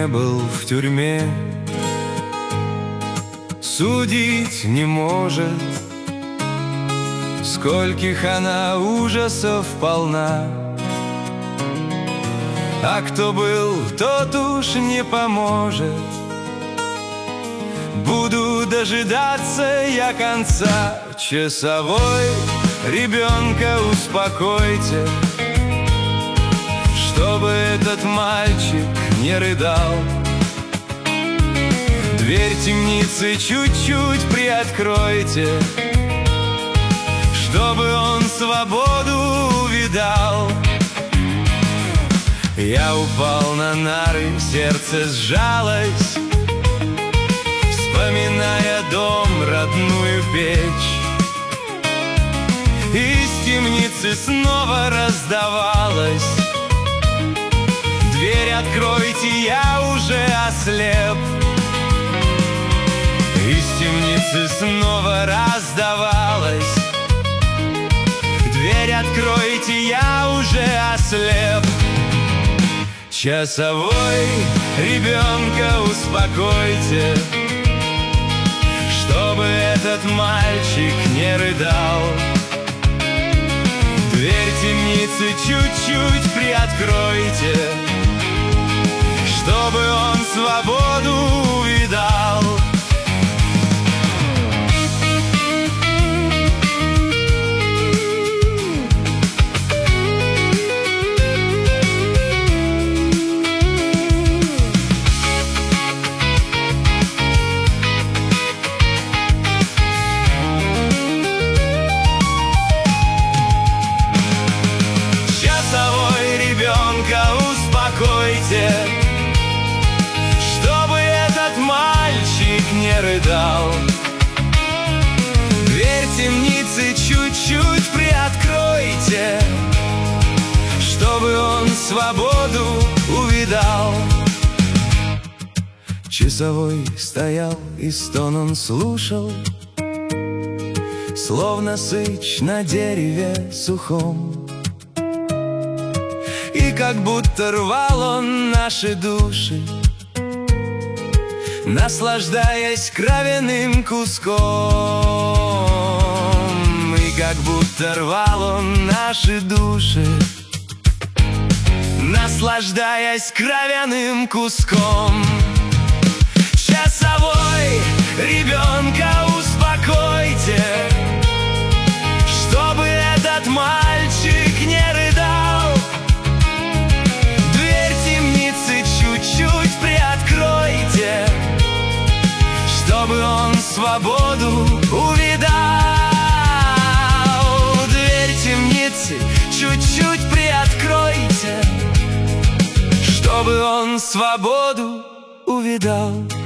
не был в тюрьме, судить не может, скольких она ужасов полна. А кто был, тот уж не поможет. Буду дожидаться я конца. Часовой, ребенка успокойте, чтобы этот мальчик не рыдал. Дверь темницы чуть-чуть приоткройте, чтобы он свободу увидал. Я упал на нары, сердце сжалось, вспоминая дом, родную печь. Из темницы снова раздавалось: дверь откройте, я уже ослеп. Из темницы снова раздавалось: дверь откройте, я уже ослеп. Часовой, ребенка успокойте, чтобы этот мальчик не рыдал. Дверь темницы чуть-чуть приоткройте, чтобы он свободу увидал. Успокойте, чтобы этот мальчик не рыдал. Дверь темницы чуть-чуть приоткройте, чтобы он свободу увидал. Часовой стоял, и стон он слушал, словно сыч на дереве сухом. И как будто рвал он наши души, наслаждаясь кровяным куском. И как будто рвал он наши души, наслаждаясь кровяным куском. Часовой, ребенка успокойте, чтобы этот мальчик не рыдал. Чуть приоткройте, чтобы он свободу увидал. Дверь темницы чуть-чуть приоткройте, чтобы он свободу увидал.